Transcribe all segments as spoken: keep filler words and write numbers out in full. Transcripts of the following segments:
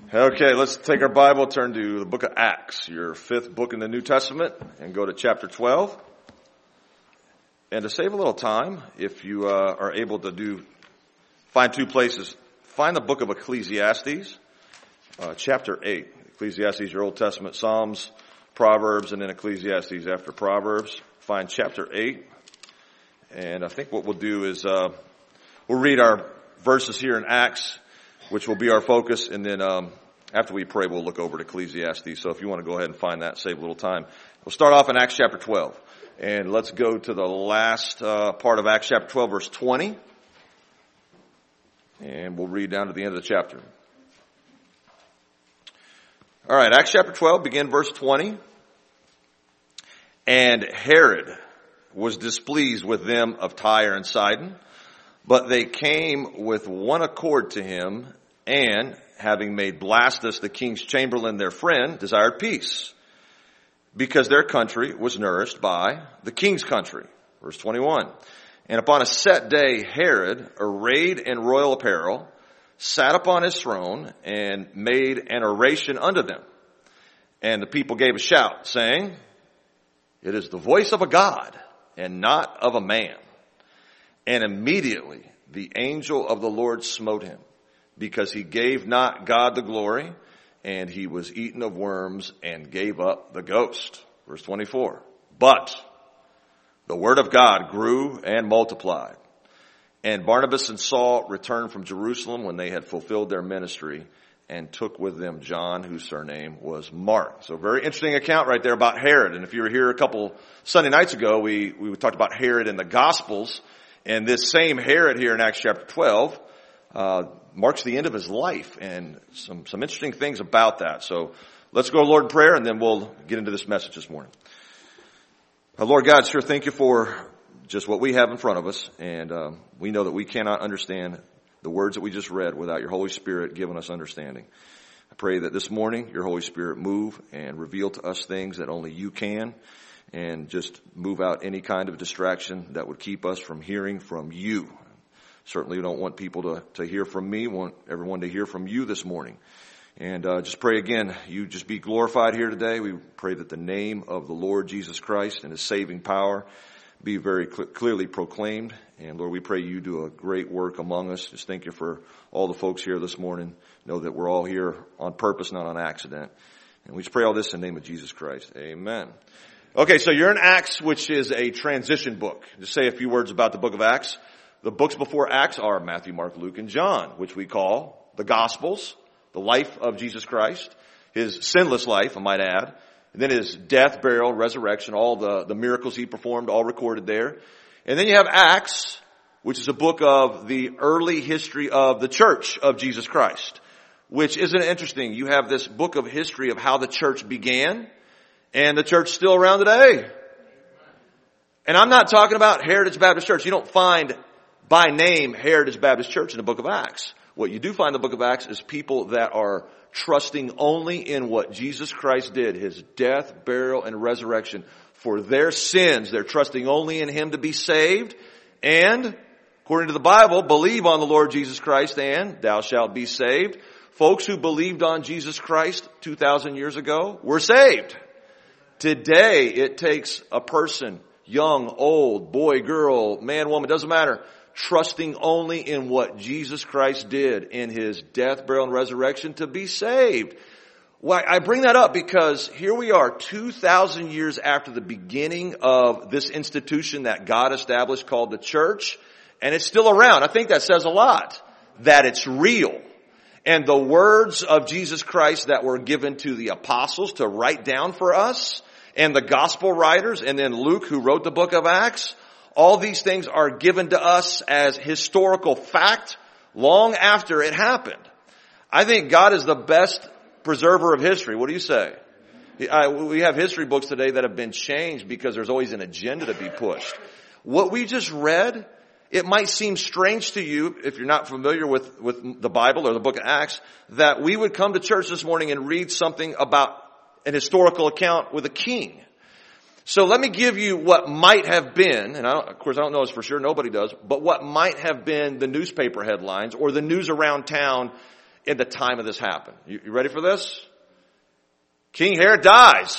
Okay, let's take our Bible, turn to the book of Acts, your fifth book in the New Testament, and go to chapter twelve. And to save a little time, if you uh, are able to do, find two places, find the book of Ecclesiastes, uh, chapter eight. Ecclesiastes, your Old Testament, Psalms, Proverbs, and then Ecclesiastes after Proverbs. Find chapter eight. And I think what we'll do is uh, we'll read our verses here in Acts, which will be our focus, and then um, after we pray, we'll look over to Ecclesiastes. So if you want to go ahead and find that, save a little time. We'll start off in Acts chapter twelve, and let's go to the last uh, part of Acts chapter twelve, verse twenty, and we'll read down to the end of the chapter. All right, Acts chapter twelve, begin verse twenty. And Herod was displeased with them of Tyre and Sidon, but they came with one accord to him, and, having made Blastus the king's chamberlain their friend, desired peace, because their country was nourished by the king's country. Verse twenty-one. And upon a set day, Herod, arrayed in royal apparel, sat upon his throne, and made an oration unto them. And the people gave a shout, saying, It is the voice of a God, and not of a man. And immediately the angel of the Lord smote him, because he gave not God the glory, and he was eaten of worms and gave up the ghost. Verse twenty-four. But the word of God grew and multiplied. And Barnabas and Saul returned from Jerusalem when they had fulfilled their ministry, and took with them John, whose surname was Mark. So very interesting account right there about Herod. And if you were here a couple Sunday nights ago, we, we talked about Herod in the Gospels. And this same Herod here in Acts chapter twelve uh, marks the end of his life, and some, some interesting things about that. So let's go to Lord in prayer, and then we'll get into this message this morning. Uh, Lord God, sure, thank you for just what we have in front of us. And um, we know that we cannot understand the words that we just read without your Holy Spirit giving us understanding. I pray that this morning your Holy Spirit move and reveal to us things that only you can, and just move out any kind of distraction that would keep us from hearing from you. Certainly we don't want people to, to hear from me. We want everyone to hear from you this morning. And uh, just pray again, you just be glorified here today. We pray that the name of the Lord Jesus Christ and his saving power be very cl- clearly proclaimed. And Lord, we pray you do a great work among us. Just thank you for all the folks here this morning. Know that we're all here on purpose, not on accident. And we just pray all this in the name of Jesus Christ. Amen. Okay, so you're in Acts, which is a transition book. Just say a few words about the book of Acts. The books before Acts are Matthew, Mark, Luke, and John, which we call the Gospels, the life of Jesus Christ, his sinless life, I might add, and then his death, burial, resurrection, all the, the miracles he performed, all recorded there. And then you have Acts, which is a book of the early history of the church of Jesus Christ, which isn't it interesting? You have this book of history of how the church began, and the church is still around today. And I'm not talking about Heritage Baptist Church. You don't find by name Heritage Baptist Church in the book of Acts. What you do find in the book of Acts is people that are trusting only in what Jesus Christ did, his death, burial, and resurrection for their sins. They're trusting only in him to be saved. And according to the Bible, believe on the Lord Jesus Christ and thou shalt be saved. Folks who believed on Jesus Christ two thousand years ago were saved. Today, it takes a person, young, old, boy, girl, man, woman, doesn't matter, trusting only in what Jesus Christ did in his death, burial, and resurrection to be saved. Well, I bring that up because here we are two thousand years after the beginning of this institution that God established called the church, and it's still around. I think that says a lot, that it's real. And the words of Jesus Christ that were given to the apostles to write down for us, and the gospel writers, and then Luke who wrote the book of Acts, all these things are given to us as historical fact long after it happened. I think God is the best preserver of history. What do you say? I, we have history books today that have been changed because there's always an agenda to be pushed. What we just read, it might seem strange to you if you're not familiar with, with the Bible or the book of Acts, that we would come to church this morning and read something about an historical account with a king. So let me give you what might have been, and I don't, of course I don't know this for sure, nobody does, but what might have been the newspaper headlines or the news around town in the time of this happened. You, you ready for this? King Herod dies.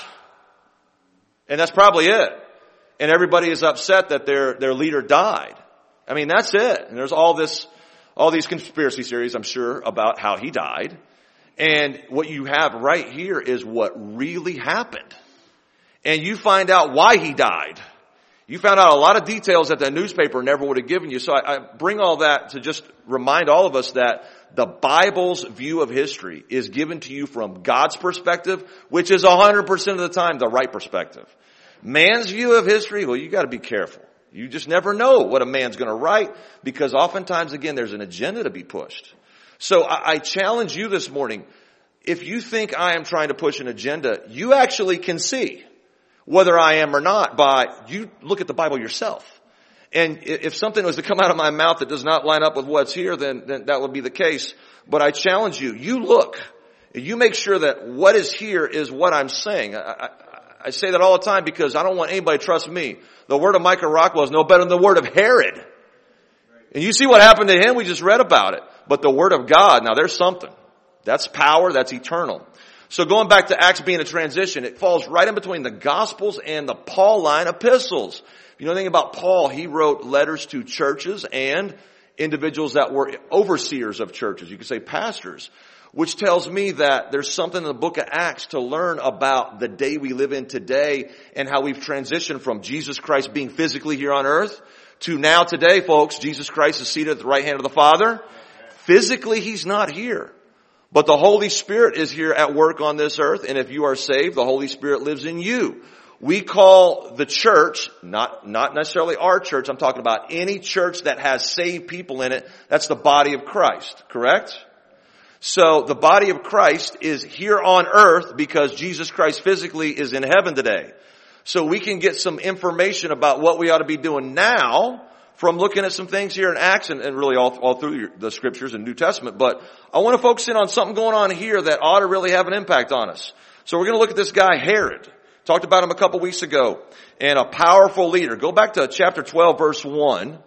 And that's probably it. And everybody is upset that their, their leader died. I mean, that's it. And there's all this, all these conspiracy theories, I'm sure, about how he died. And what you have right here is what really happened. And you find out why he died. You found out a lot of details that the newspaper never would have given you. So I, I bring all that to just remind all of us that the Bible's view of history is given to you from God's perspective, which is one hundred percent of the time the right perspective. Man's view of history, well, you got to be careful. You just never know what a man's going to write, because oftentimes, again, there's an agenda to be pushed. So I, I challenge you this morning, if you think I am trying to push an agenda, you actually can see whether I am or not by, you look at the Bible yourself. And if something was to come out of my mouth that does not line up with what's here, then, then that would be the case. But I challenge you, you look, you make sure that what is here is what I'm saying. I, I, I say that all the time because I don't want anybody to trust me. The word of Micah Rockwell is no better than the word of Herod. And you see what happened to him, we just read about it. But the word of God, now there's something. That's power, that's eternal. So going back to Acts being a transition, it falls right in between the Gospels and the Pauline epistles. If you know anything about Paul, he wrote letters to churches and individuals that were overseers of churches. You could say pastors, which tells me that there's something in the book of Acts to learn about the day we live in today and how we've transitioned from Jesus Christ being physically here on earth to now today, folks, Jesus Christ is seated at the right hand of the Father. Physically, he's not here. But the Holy Spirit is here at work on this earth, and if you are saved, the Holy Spirit lives in you. We call the church, not, not necessarily our church, I'm talking about any church that has saved people in it, that's the body of Christ, correct? So the body of Christ is here on earth because Jesus Christ physically is in heaven today. So we can get some information about what we ought to be doing now from looking at some things here in Acts and, and really all, all through the scriptures and New Testament. But I want to focus in on something going on here that ought to really have an impact on us. So we're going to look at this guy, Herod. Talked about him a couple weeks ago. And a powerful leader. Go back to chapter twelve, verse one.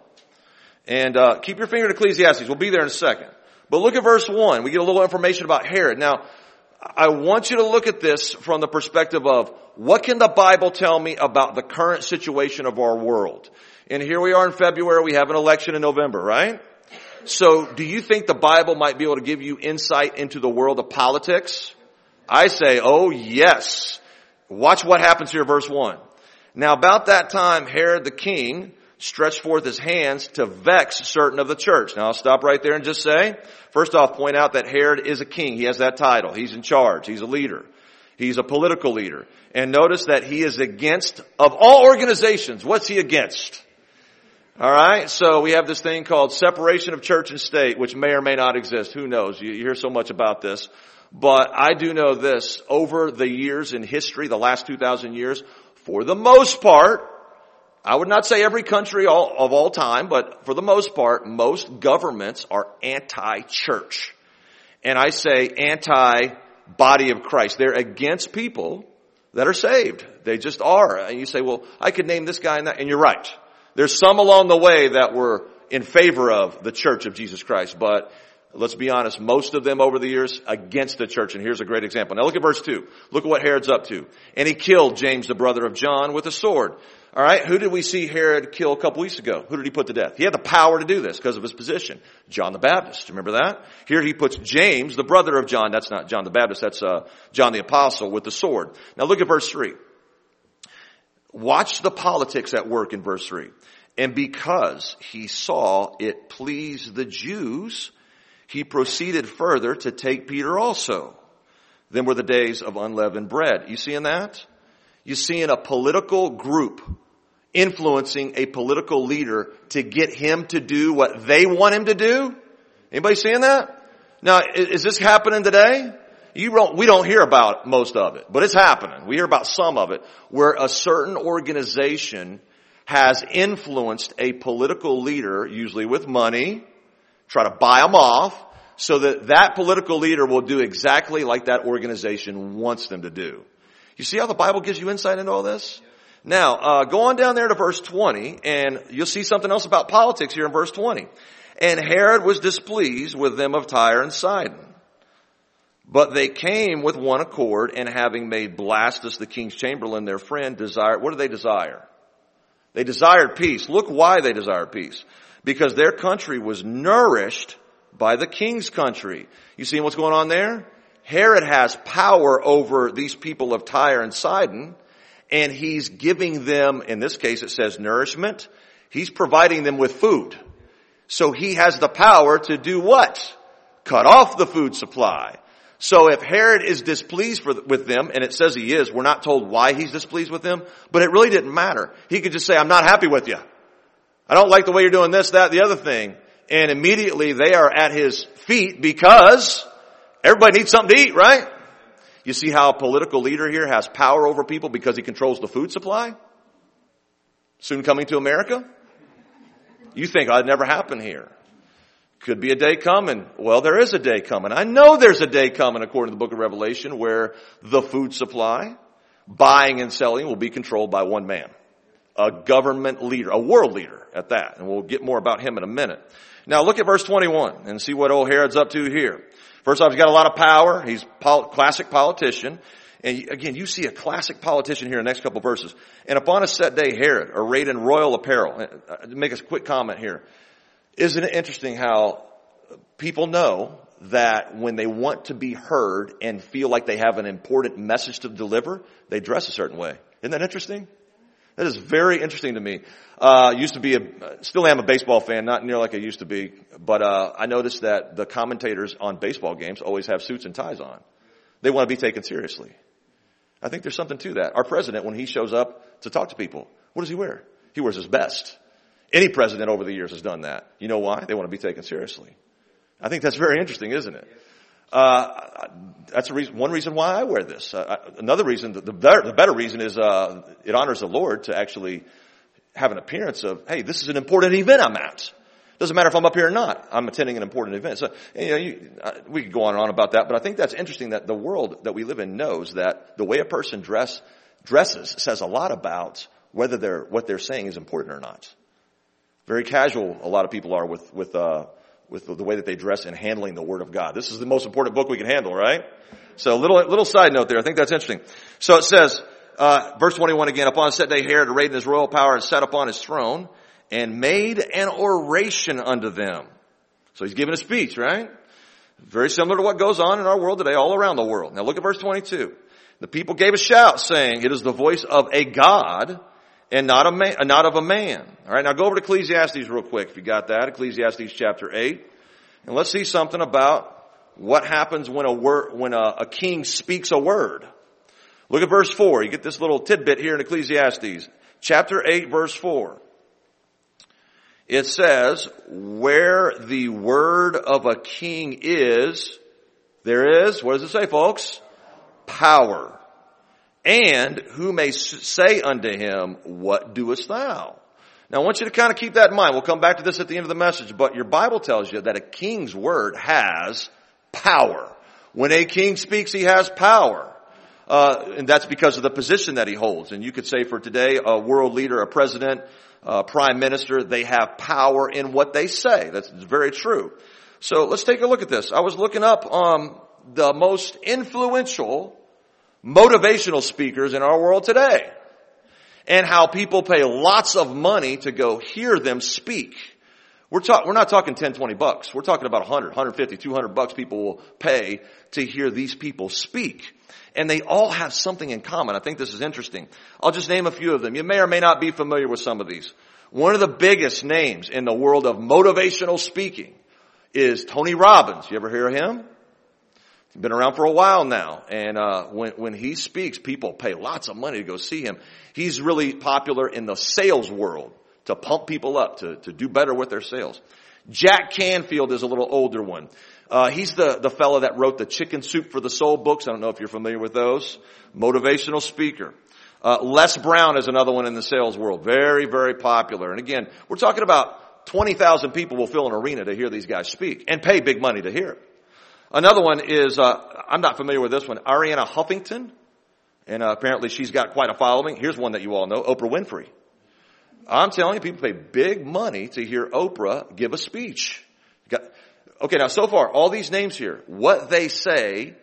And uh keep your finger to Ecclesiastes. We'll be there in a second. But look at verse one. We get a little information about Herod. Now, I want you to look at this from the perspective of what can the Bible tell me about the current situation of our world? And here we are in February, we have an election in November, right? So do you think the Bible might be able to give you insight into the world of politics? I say, oh yes. Watch what happens here, verse one. Now about that time, Herod the king stretched forth his hands to vex certain of the church. Now I'll stop right there and just say, first off, point out that Herod is a king. He has that title. He's in charge. He's a leader. He's a political leader. And notice that he is against, of all organizations, what's he against? All right, so we have this thing called separation of church and state, which may or may not exist. Who knows? You, you hear so much about this. But I do know this. Over the years in history, the last two thousand years, for the most part, I would not say every country all, of all time, but for the most part, most governments are anti-church. And I say anti-body of Christ. They're against people that are saved. They just are. And you say, well, I could name this guy and that, and you're right. There's some along the way that were in favor of the church of Jesus Christ, but let's be honest, most of them over the years against the church. And here's a great example. Now look at verse two. Look at what Herod's up to. And he killed James, the brother of John, with a sword. All right, who did we see Herod kill a couple weeks ago? Who did he put to death? He had the power to do this because of his position. John the Baptist. Remember that? Here he puts James, the brother of John. That's not John the Baptist. That's uh, John the Apostle with the sword. Now look at verse three. Watch the politics at work in verse three. And because he saw it pleased the Jews, he proceeded further to take Peter also. Then were the days of unleavened bread. You seeing that? You seeing a political group influencing a political leader to get him to do what they want him to do? Anybody seeing that? Now, is this happening today? You don't, we don't hear about most of it, but it's happening. We hear about some of it where a certain organization has influenced a political leader, usually with money, try to buy them off so that that political leader will do exactly like that organization wants them to do. You see how the Bible gives you insight into all this? Now, uh, go on down there to verse twenty and you'll see something else about politics here in verse twenty. And Herod was displeased with them of Tyre and Sidon. But they came with one accord, and having made Blastus the king's chamberlain their friend, desired, what do they desire? They desired peace. Look why they desired peace. Because their country was nourished by the king's country. You see what's going on there? Herod has power over these people of Tyre and Sidon, and he's giving them, in this case it says nourishment, he's providing them with food. So he has the power to do what? Cut off the food supply. So if Herod is displeased for, with them, and it says he is, we're not told why he's displeased with them, but it really didn't matter. He could just say, I'm not happy with you. I don't like the way you're doing this, that, the other thing. And immediately they are at his feet because everybody needs something to eat, right? You see how a political leader here has power over people because he controls the food supply? Soon coming to America? You think, oh, it'd never happen here. Could be a day coming. Well, there is a day coming. I know there's a day coming according to the book of Revelation where the food supply, buying and selling will be controlled by one man. A government leader, a world leader at that. And we'll get more about him in a minute. Now look at verse twenty-one and see what old Herod's up to here. First off, he's got a lot of power. He's a classic politician. And again, you see a classic politician here in the next couple of verses. And upon a set day, Herod, arrayed in royal apparel. Make a quick comment here. Isn't it interesting how people know that when they want to be heard and feel like they have an important message to deliver, they dress a certain way? Isn't that interesting? That is very interesting to me. Uh, used to be a, still am a baseball fan, not near like I used to be, but, uh, I noticed that the commentators on baseball games always have suits and ties on. They want to be taken seriously. I think there's something to that. Our president, when he shows up to talk to people, what does he wear? He wears his best. Any president over the years has done that. You know why? They want to be taken seriously. I think that's very interesting, isn't it? Uh, that's a reason, one reason why I wear this. Uh, another reason, the better, the better reason is, uh, it honors the Lord to actually have an appearance of, hey, this is an important event I'm at. Doesn't matter if I'm up here or not. I'm attending an important event. So, you know, you, uh, we could go on and on about that, but I think that's interesting that the world that we live in knows that the way a person dress, dresses says a lot about whether they're, what they're saying is important or not. Very casual a lot of people are with, with, uh, with the way that they dress and handling the Word of God. This is the most important book we can handle, right? So little, little side note there. I think that's interesting. So it says, uh, verse twenty-one again, upon a set day, Herod, arrayed in his royal power, and sat upon his throne, and made an oration unto them. So he's giving a speech, right? Very similar to what goes on in our world today, all around the world. Now look at verse twenty-two. The people gave a shout, saying, it is the voice of a God, and not a man, not of a man. All right, now go over to Ecclesiastes real quick if you got that. Ecclesiastes chapter eight. And let's see something about what happens when a word, when a, a king speaks a word. Look at verse four. You get this little tidbit here in Ecclesiastes. Chapter eight, verse four. It says, where the word of a king is, there is, what does it say, folks? Power. And who may say unto him, what doest thou? Now I want you to kind of keep that in mind. We'll come back to this at the end of the message, but your Bible tells you that a king's word has power. When a king speaks, he has power. Uh, and that's because of the position that he holds. And you could say for today, a world leader, a president, a prime minister, they have power in what they say. That's very true. So let's take a look at this. I was looking up um, the most influential motivational speakers in our world today, and how people pay lots of money to go hear them speak. We're talking, we're not talking ten, twenty bucks. We're talking about one hundred, one fifty, two hundred bucks people will pay to hear these people speak. And they all have something in common. I think this is interesting. I'll just name a few of them. You may or may not be familiar with some of these. One of the biggest names in the world of motivational speaking is Tony Robbins. You ever hear of him? He's been around for a while now. And uh when when he speaks, people pay lots of money to go see him. He's really popular in the sales world to pump people up, to, to do better with their sales. Jack Canfield is a little older one. Uh, he's the, the fellow that wrote the Chicken Soup for the Soul books. I don't know if you're familiar with those. Motivational speaker. Uh, Les Brown is another one in the sales world. Very, very popular. And again, we're talking about twenty thousand people will fill an arena to hear these guys speak and pay big money to hear it. Another one is, uh, I'm not familiar with this one, Arianna Huffington. And uh, apparently she's got quite a following. Here's one that you all know, Oprah Winfrey. I'm telling you, people pay big money to hear Oprah give a speech. Got, okay, now so far, all these names here, what they say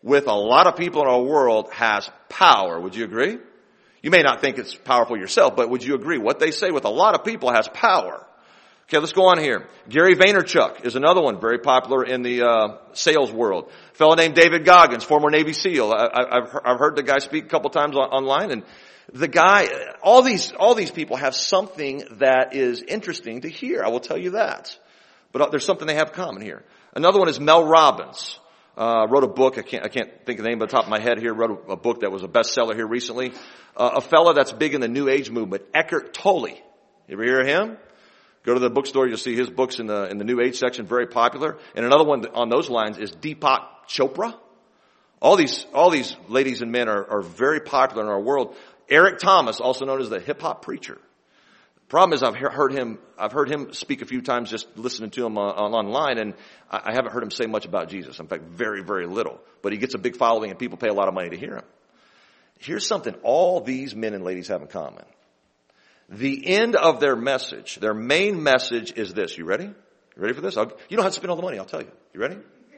with a lot of people in our world has power. Would you agree? You may not think it's powerful yourself, but would you agree? What they say with a lot of people has power. Okay, let's go on here. Gary Vaynerchuk is another one, very popular in the uh, sales world. A fellow named David Goggins, former Navy SEAL. I, I, I've, I've heard the guy speak a couple times on, online, and the guy, all these, all these people have something that is interesting to hear. I will tell you that. But there's something they have in common here. Another one is Mel Robbins. Uh, wrote a book. I can't, I can't think of the name off the top of my head here. Wrote a, a book that was a bestseller here recently. Uh, a fella that's big in the New Age movement, Eckhart Tolle. You ever hear of him? Go to the bookstore, you'll see his books in the, in the New Age section, very popular. And another one on those lines is Deepak Chopra. All these, all these ladies and men are, are very popular in our world. Eric Thomas, also known as the hip hop preacher. The problem is I've heard him, I've heard him speak a few times just listening to him uh, online, and I, I haven't heard him say much about Jesus. In fact, very, very little. But he gets a big following and people pay a lot of money to hear him. Here's something all these men and ladies have in common. The end of their message, their main message is this. You ready? You ready for this? I'll, you don't have to spend all the money, I'll tell you. You ready?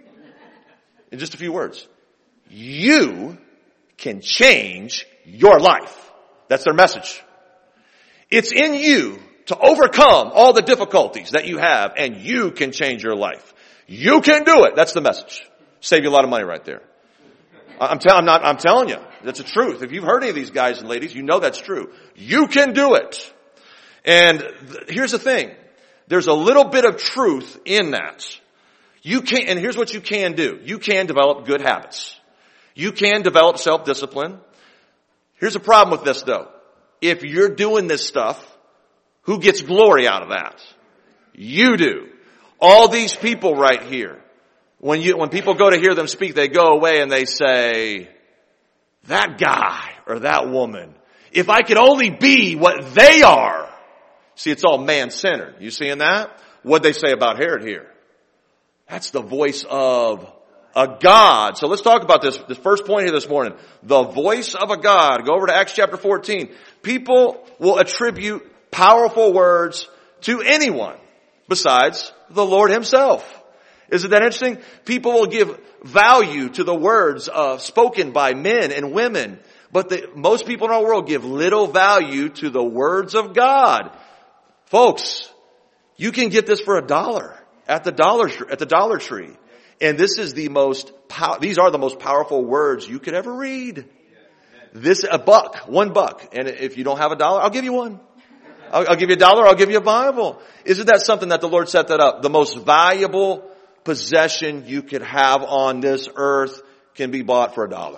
In just a few words. You can change your life. That's their message. It's in you to overcome all the difficulties that you have, and you can change your life. You can do it. That's the message. Save you a lot of money right there. I'm, tell, I'm not, I'm telling you, that's the truth. If you've heard any of these guys and ladies, you know that's true. You can do it. And th- here's the thing. There's a little bit of truth in that. You can, and here's what you can do. You can develop good habits. You can develop self-discipline. Here's the problem with this though. If you're doing this stuff, who gets glory out of that? You do. All these people right here. When you, when people go to hear them speak, they go away and they say, that guy or that woman, if I could only be what they are. See, it's all man-centered. You seeing that? What'd they say about Herod here? That's the voice of a God. So let's talk about this, this first point here this morning. The voice of a God. Go over to Acts chapter fourteen. People will attribute powerful words to anyone besides the Lord himself. Isn't that interesting? People will give value to the words uh, spoken by men and women, but the, most people in our world give little value to the words of God. Folks, you can get this for a dollar at the dollar at the Dollar Tree, and this is the most. Pow- these are the most powerful words you could ever read. This a buck, one buck, and if you don't have a dollar, I'll give you one. I'll, I'll give you a dollar. I'll give you a Bible. Isn't that something that the Lord set that up? The most valuable possession you could have on this earth can be bought for a dollar.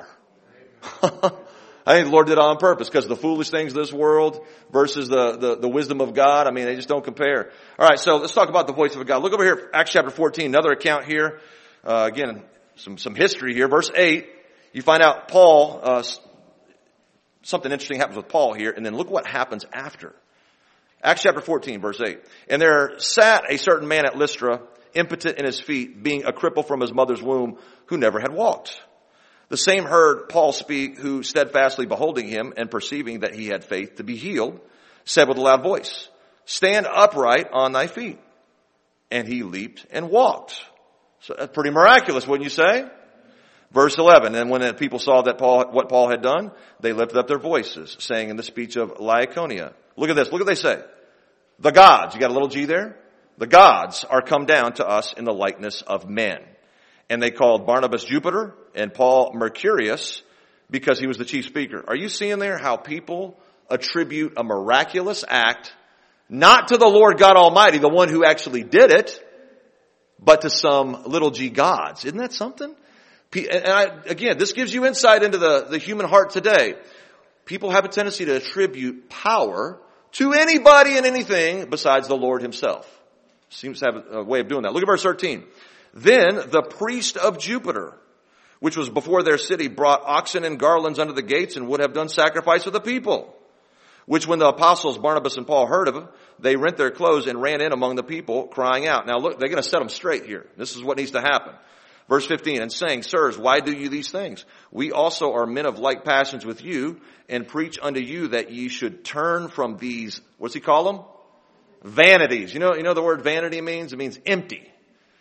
I think the Lord did it on purpose because the foolish things of this world versus the, the, the wisdom of God, I mean, they just don't compare. All right, so let's talk about the voice of God. Look over here, Acts chapter fourteen, another account here. Uh, again, some, some history here. Verse eight, you find out Paul, uh, something interesting happens with Paul here, and then look what happens after. Acts chapter fourteen, verse eight. And there sat a certain man at Lystra, impotent in his feet, being a cripple from his mother's womb, who never had walked. The same heard Paul speak, who steadfastly beholding him and perceiving that he had faith to be healed, said with a loud voice, stand upright on thy feet. And he leaped and walked. So that's pretty miraculous, wouldn't you say? Verse eleven, and when the people saw that Paul, what Paul had done, they lifted up their voices, saying in the speech of Lycaonia, look at this, look what they say. The gods, you got a little G there? The gods are come down to us in the likeness of men. And they called Barnabas Jupiter and Paul Mercurius because he was the chief speaker. Are you seeing there how people attribute a miraculous act not to the Lord God Almighty, the one who actually did it, but to some little g gods? Isn't that something? And I, again, this gives you insight into the, the human heart today. People have a tendency to attribute power to anybody and anything besides the Lord himself. Seems to have a way of doing that. Look at verse thirteen. Then the priest of Jupiter, which was before their city, brought oxen and garlands unto the gates and would have done sacrifice for the people. Which when the apostles Barnabas and Paul heard of it, they rent their clothes and ran in among the people, crying out. Now look, they're going to set them straight here. This is what needs to happen. Verse fifteen, and saying, sirs, why do you these things? We also are men of like passions with you, and preach unto you that ye should turn from these, what's he call them? Vanities. You know, you know the word vanity means? It means empty.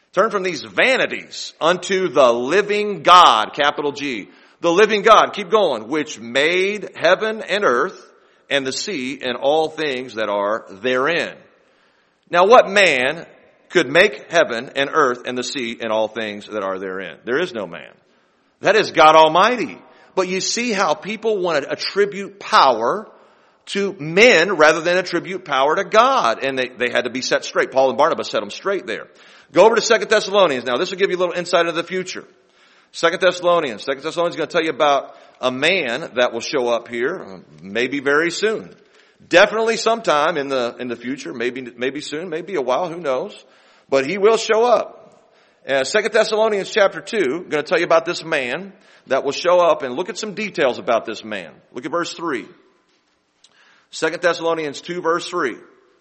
Turn from these vanities unto the living God, capital G. The living God, keep going, which made heaven and earth and the sea and all things that are therein. Now what man could make heaven and earth and the sea and all things that are therein? There is no man. That is God Almighty. But you see how people want to attribute power to men rather than attribute power to God. And they, they had to be set straight. Paul and Barnabas set them straight there. Go over to Second Thessalonians. Now this will give you a little insight into the future. Second Thessalonians. Second Thessalonians is going to tell you about a man that will show up here, maybe very soon. Definitely sometime in the, in the future, maybe, maybe soon, maybe a while, who knows. But he will show up. Uh, Second Thessalonians chapter two, I'm going to tell you about this man that will show up, and look at some details about this man. Look at verse three. Second Thessalonians two verse three.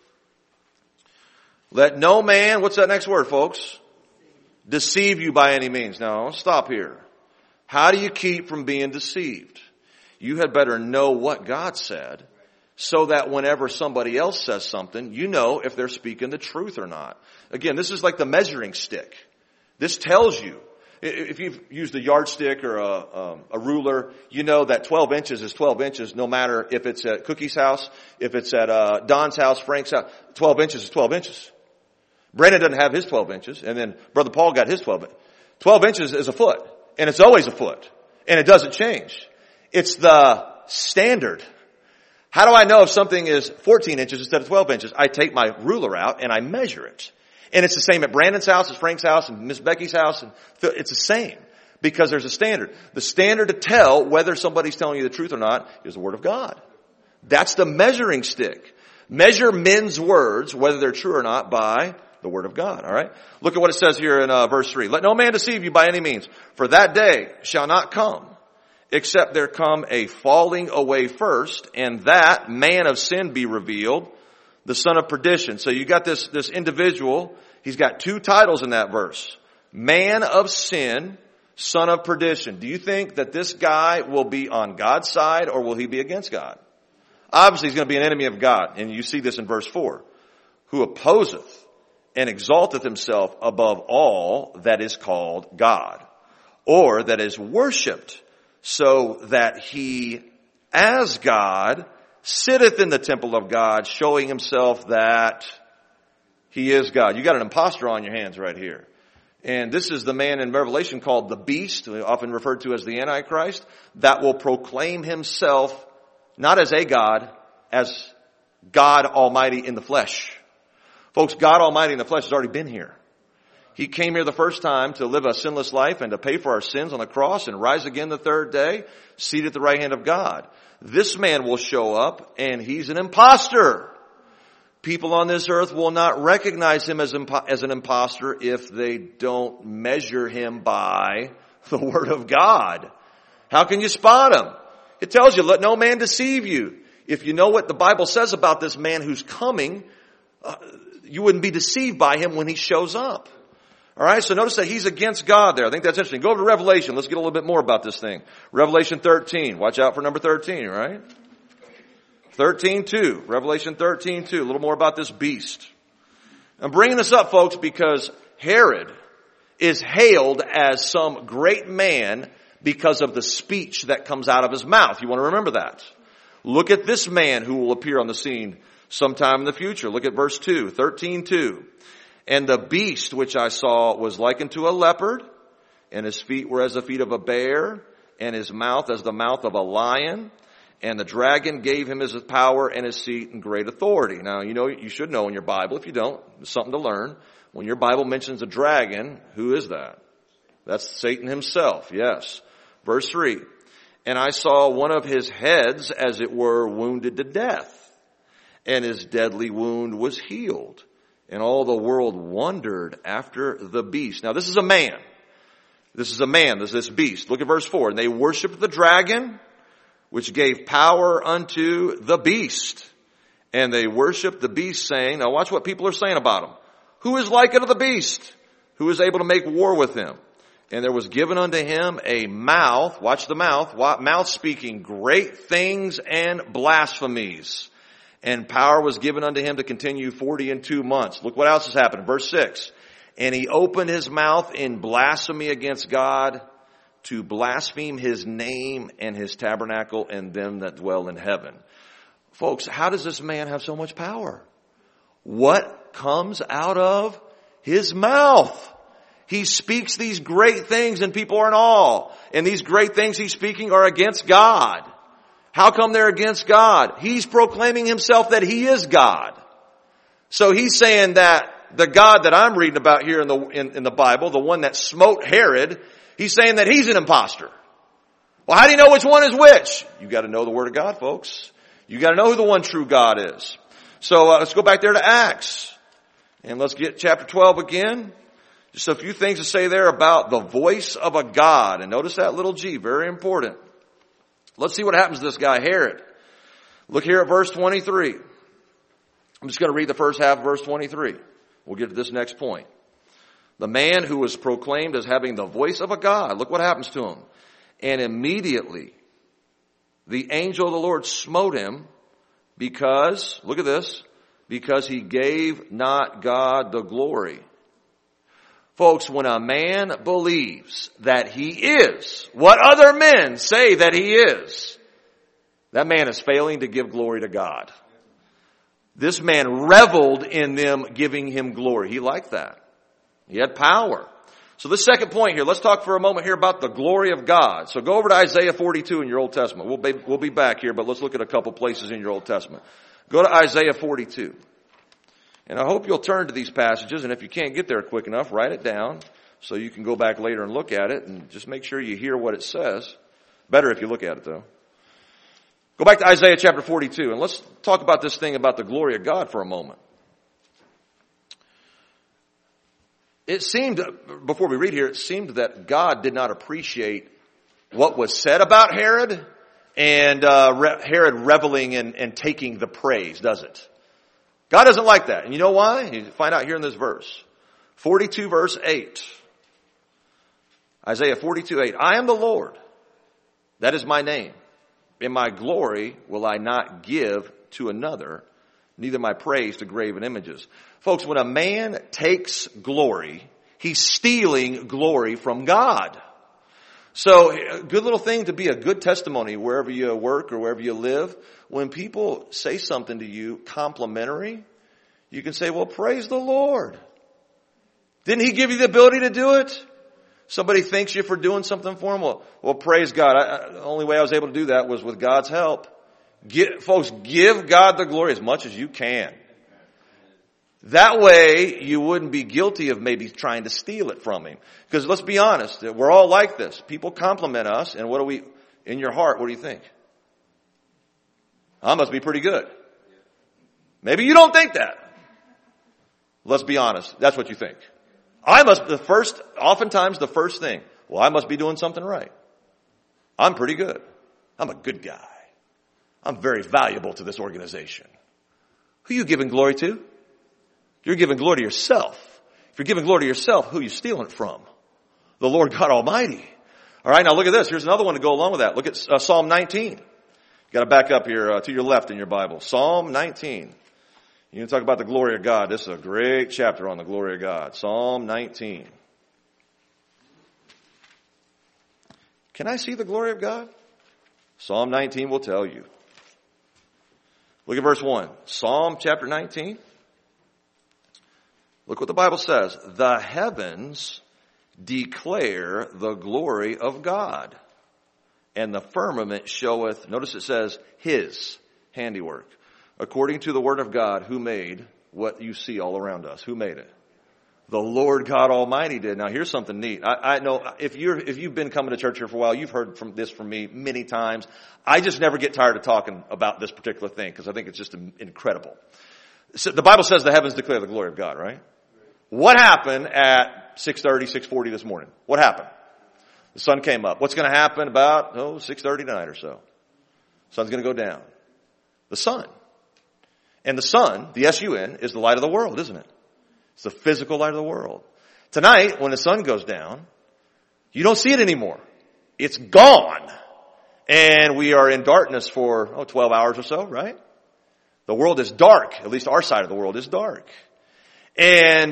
Let no man, what's that next word, folks? Deceive you by any means. Now, stop here. How do you keep from being deceived? You had better know what God said so that whenever somebody else says something, you know if they're speaking the truth or not. Again, this is like the measuring stick. This tells you. If you've used a yardstick or a, um, a ruler, you know that twelve inches is twelve inches no matter if it's at Cookie's house, if it's at uh, Don's house, Frank's house. twelve inches is twelve inches. Brandon doesn't have his twelve inches, and then Brother Paul got his twelve. twelve inches is a foot, and it's always a foot, and it doesn't change. It's the standard. How do I know if something is fourteen inches instead of twelve inches? I take my ruler out and I measure it. And it's the same at Brandon's house, as Frank's house, and Miss Becky's house, and it's the same because there's a standard. The standard to tell whether somebody's telling you the truth or not is the Word of God. That's the measuring stick. Measure men's words, whether they're true or not, by the Word of God. All right. Look at what it says here in uh, verse three. Let no man deceive you by any means, for that day shall not come, except there come a falling away first, and that man of sin be revealed, the son of perdition. So you got this, this individual. He's got two titles in that verse. Man of sin, son of perdition. Do you think that this guy will be on God's side or will he be against God? Obviously he's going to be an enemy of God. And you see this in verse four. Who opposeth and exalteth himself above all that is called God, or that is worshipped, so that he as God sitteth in the temple of God, showing himself that he is God. You got an imposter on your hands right here. And this is the man in Revelation called the beast, often referred to as the Antichrist, that will proclaim himself not as a God, as God Almighty in the flesh. Folks, God Almighty in the flesh has already been here. He came here the first time to live a sinless life and to pay for our sins on the cross and rise again the third day, seated at the right hand of God. This man will show up and he's an imposter. People on this earth will not recognize him as, impo- as an imposter if they don't measure him by the Word of God. How can you spot him? It tells you, let no man deceive you. If you know what the Bible says about this man who's coming, uh, you wouldn't be deceived by him when he shows up. All right, so notice that he's against God there. I think that's interesting. Go over to Revelation. Let's get a little bit more about this thing. Revelation thirteen. Watch out for number thirteen, right? thirteen two. Revelation thirteen two. A little more about this beast. I'm bringing this up, folks, because Herod is hailed as some great man because of the speech that comes out of his mouth. You want to remember that. Look at this man who will appear on the scene sometime in the future. Look at verse two, thirteen two. And the beast which I saw was likened to a leopard, and his feet were as the feet of a bear, and his mouth as the mouth of a lion. And the dragon gave him his power and his seat and great authority. Now, you know, you should know in your Bible. If you don't, it's something to learn. When your Bible mentions a dragon, who is that? That's Satan himself, yes. Verse three. And I saw one of his heads, as it were, wounded to death, and his deadly wound was healed. And all the world wondered after the beast. Now, this is a man. This is a man. This is this beast. Look at verse four. And they worshiped the dragon, which gave power unto the beast. And they worshiped the beast, saying, now watch what people are saying about him. Who is like unto the beast? Who is able to make war with him? And there was given unto him a mouth, watch the mouth, mouth speaking great things and blasphemies. And power was given unto him to continue forty and two months. Look what else has happened. Verse six. And he opened his mouth in blasphemy against God, to blaspheme his name and his tabernacle and them that dwell in heaven. Folks, how does this man have so much power? What comes out of his mouth? He speaks these great things and people are in awe. And these great things he's speaking are against God. How come they're against God? He's proclaiming himself that he is God. So he's saying that the God that I'm reading about here in the, in, in the Bible, the one that smote Herod, he's saying that he's an imposter. Well, how do you know which one is which? You got to know the Word of God, folks. You got to know who the one true God is. So uh, let's go back there to Acts. And let's get chapter twelve again. Just a few things to say there about the voice of a God. And notice that little G, very important. Let's see what happens to this guy, Herod. Look here at verse twenty-three. I'm just going to read the first half of verse twenty-three. We'll get to this next point. The man who was proclaimed as having the voice of a God. Look what happens to him. And immediately the angel of the Lord smote him because, look at this, because he gave not God the glory. Folks, when a man believes that he is what other men say that he is, that man is failing to give glory to God. This man reveled in them giving him glory. He liked that. He had power. So the second point here, let's talk for a moment here about the glory of God. So go over to Isaiah forty-two in your Old Testament. We'll be, we'll be back here, but let's look at a couple places in your Old Testament. Go to Isaiah forty-two. And I hope you'll turn to these passages, and if you can't get there quick enough, write it down so you can go back later and look at it, and just make sure you hear what it says. Better if you look at it, though. Go back to Isaiah chapter forty-two, and let's talk about this thing about the glory of God for a moment. It seemed, before we read here, it seemed that God did not appreciate what was said about Herod and uh, Re- Herod reveling and, and taking the praise, does it? God doesn't like that. And you know why? You find out here in this verse. forty-two verse eight. Isaiah forty-two eight. I am the Lord. That is my name. In my glory will I not give to another, neither my praise to graven images. Folks, when a man takes glory, he's stealing glory from God. So a good little thing to be a good testimony wherever you work or wherever you live. When people say something to you complimentary, you can say, well, praise the Lord. Didn't he give you the ability to do it? Somebody thanks you for doing something for him. Well, well praise God. I, I, the only way I was able to do that was with God's help. Get, folks, give God the glory as much as you can. That way you wouldn't be guilty of maybe trying to steal it from him. Because let's be honest, we're all like this. People compliment us, and what do we, in your heart, what do you think? I must be pretty good. Maybe you don't think that. Let's be honest. That's what you think. I must, the first, oftentimes the first thing, well, I must be doing something right. I'm pretty good. I'm a good guy. I'm very valuable to this organization. Who are you giving glory to? You're giving glory to yourself. If you're giving glory to yourself, who are you stealing it from? The Lord God Almighty. All right, now look at this. Here's another one to go along with that. Look at uh, Psalm nineteen. You got to back up here uh, to your left in your Bible. Psalm nineteen. You can talk about the glory of God. This is a great chapter on the glory of God. Psalm nineteen. Can I see the glory of God? Psalm nineteen will tell you. Look at verse one. Psalm chapter nineteen. Look what the Bible says. The heavens declare the glory of God, and the firmament showeth, notice it says, his handiwork. According to the word of God, who made what you see all around us? Who made it? The Lord God Almighty did. Now here's something neat. I, I know if you're, if you've been coming to church here for a while, you've heard from this from me many times. I just never get tired of talking about this particular thing because I think it's just incredible. So the Bible says the heavens declare the glory of God, right? What happened at six thirty, six forty this morning? What happened? The sun came up. What's going to happen about, oh, six thirty tonight or so? The sun's going to go down. The sun. And the sun, the S U N, is the light of the world, isn't it? It's the physical light of the world. Tonight, when the sun goes down, you don't see it anymore. It's gone. And we are in darkness for, oh, twelve hours or so, right? The world is dark. At least our side of the world is dark. And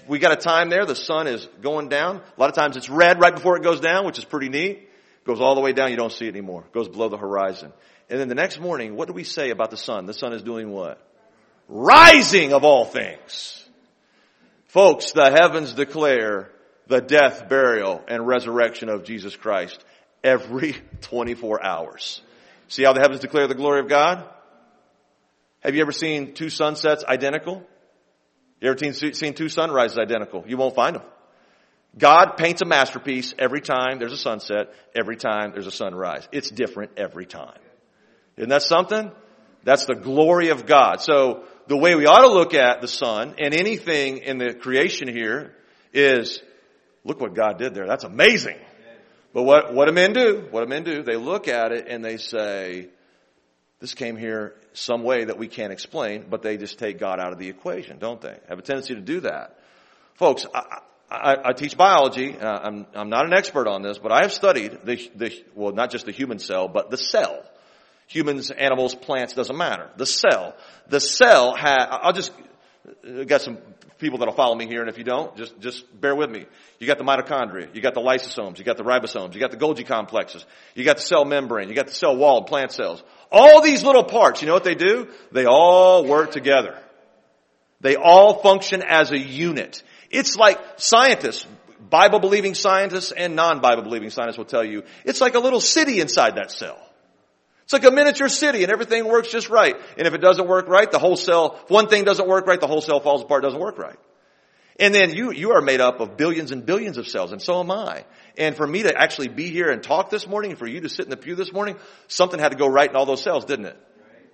we got a time there, the sun is going down. A lot of times it's red right before it goes down, which is pretty neat. Goes all the way down, you don't see it anymore. Goes below the horizon. And then the next morning, what do we say about the sun? The sun is doing what? Rising of all things. Folks, the heavens declare the death, burial, and resurrection of Jesus Christ every twenty-four hours. See how the heavens declare the glory of God? Have you ever seen two sunsets identical? You ever seen, seen two sunrises identical? You won't find them. God paints a masterpiece every time there's a sunset, every time there's a sunrise. It's different every time. Isn't that something? That's the glory of God. So the way we ought to look at the sun and anything in the creation here is, look what God did there. That's amazing. But what, what do men do? What do men do? They look at it and they say, this came here some way that we can't explain, but they just take God out of the equation, don't they? Have a tendency to do that. Folks, I, I, I teach biology. Uh, I'm, I'm not an expert on this, but I have studied the, the, well, not just the human cell, but the cell. Humans, animals, plants, doesn't matter. The cell. The cell ha I'll just, I got some people that'll follow me here, and if you don't, just, just bear with me. You got the mitochondria, you got the lysosomes, you got the ribosomes, you got the Golgi complexes, you got the cell membrane, you got the cell wall, plant cells. All these little parts, you know what they do? They all work together. They all function as a unit. It's like scientists, Bible-believing scientists and non-Bible-believing scientists will tell you, it's like a little city inside that cell. It's like a miniature city and everything works just right. And if it doesn't work right, the whole cell, if one thing doesn't work right, the whole cell falls apart, doesn't work right. And then you, you are made up of billions and billions of cells, and so am I. And for me to actually be here and talk this morning, and for you to sit in the pew this morning, something had to go right in all those cells, didn't it?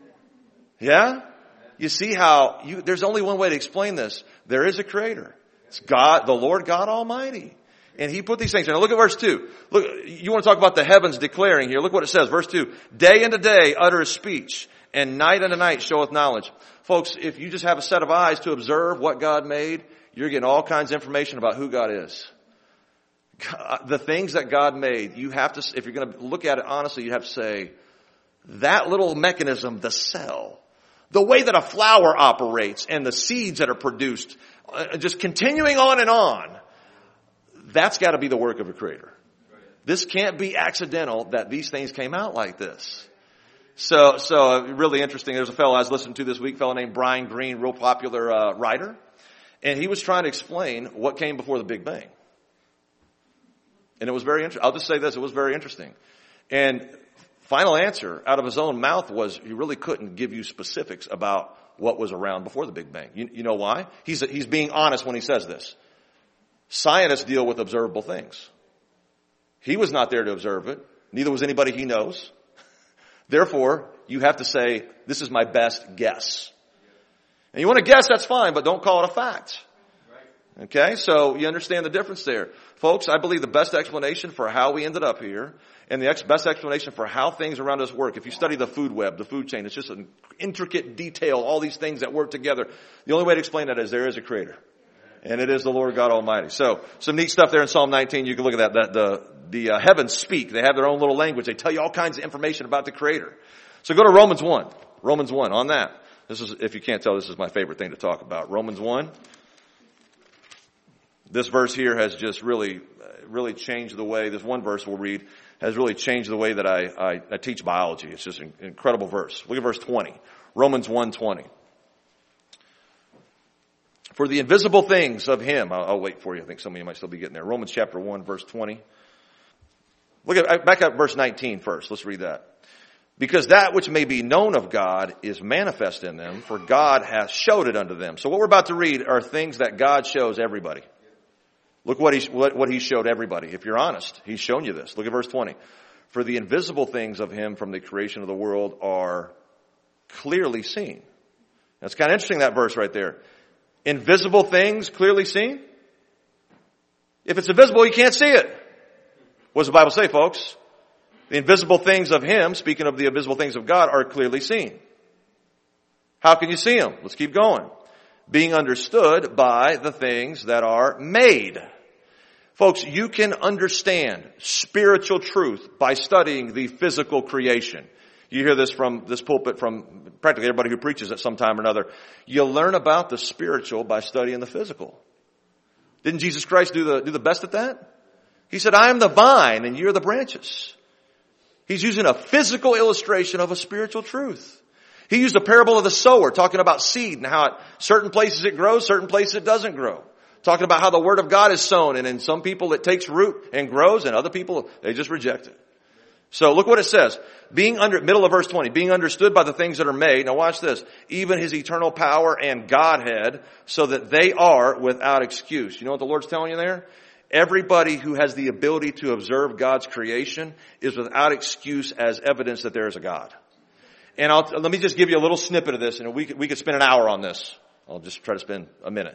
Yeah? You see how you, there's only one way to explain this. There is a creator. It's God, the Lord God Almighty. And He put these things in. Now look at verse two. Look, you want to talk about the heavens declaring here. Look what it says. Verse two. Day unto day uttereth speech, and night unto night showeth knowledge. Folks, if you just have a set of eyes to observe what God made, you're getting all kinds of information about who God is. God, the things that God made, you have to, if you're going to look at it honestly, you have to say, that little mechanism, the cell, the way that a flower operates and the seeds that are produced, uh, just continuing on and on, that's got to be the work of a creator. This can't be accidental that these things came out like this. So, so really interesting. There's a fellow I was listening to this week, a fellow named Brian Greene, real popular uh, writer. And he was trying to explain what came before the Big Bang. And it was very interesting. I'll just say this, it was very interesting. And final answer out of his own mouth was he really couldn't give you specifics about what was around before the Big Bang. You, you know why? He's, he's being honest when he says this. Scientists deal with observable things. He was not there to observe it. Neither was anybody he knows. Therefore, you have to say, this is my best guess. And you want to guess, that's fine, but don't call it a fact. Okay, so you understand the difference there. Folks, I believe the best explanation for how we ended up here and the ex- best explanation for how things around us work, if you study the food web, the food chain, it's just an intricate detail, all these things that work together. The only way to explain that is there is a creator. And it is the Lord God Almighty. So, some neat stuff there in Psalm nineteen. You can look at that. The, the, the uh, heavens speak. They have their own little language. They tell you all kinds of information about the Creator. So go to Romans one. Romans one, on that. This is, if you can't tell, this is my favorite thing to talk about. Romans one. This verse here has just really, really changed the way, this one verse we'll read, has really changed the way that I, I, I teach biology. It's just an incredible verse. Look at verse twenty. Romans one twenty. For the invisible things of Him, I'll, I'll wait for you. I think some of you might still be getting there. Romans chapter one, verse twenty. Look at, back up verse nineteen first. Let's read that. Because that which may be known of God is manifest in them, for God hath showed it unto them. So what we're about to read are things that God shows everybody. Look what He, what, what He showed everybody. If you're honest, He's shown you this. Look at verse twenty. For the invisible things of Him from the creation of the world are clearly seen. That's kind of interesting, that verse right there. Invisible things clearly seen? If it's invisible, you can't see it. What does the Bible say, folks? The invisible things of Him, speaking of the invisible things of God, are clearly seen. How can you see them? Let's keep going. Being understood by the things that are made. Folks, you can understand spiritual truth by studying the physical creation. You hear this from this pulpit from practically everybody who preaches at some time or another. You learn about the spiritual by studying the physical. Didn't Jesus Christ do the, do the best at that? He said, I am the vine and you're the branches. He's using a physical illustration of a spiritual truth. He used the parable of the sower, talking about seed and how at certain places it grows, certain places it doesn't grow. Talking about how the word of God is sown, and in some people it takes root and grows, and other people, they just reject it. So look what it says. Being under, middle of verse twenty, being understood by the things that are made. Now watch this. Even his eternal power and Godhead, so that they are without excuse. You know what the Lord's telling you there? Everybody who has the ability to observe God's creation is without excuse as evidence that there is a God. And I'll, let me just give you a little snippet of this, and we could, we could spend an hour on this. I'll just try to spend a minute.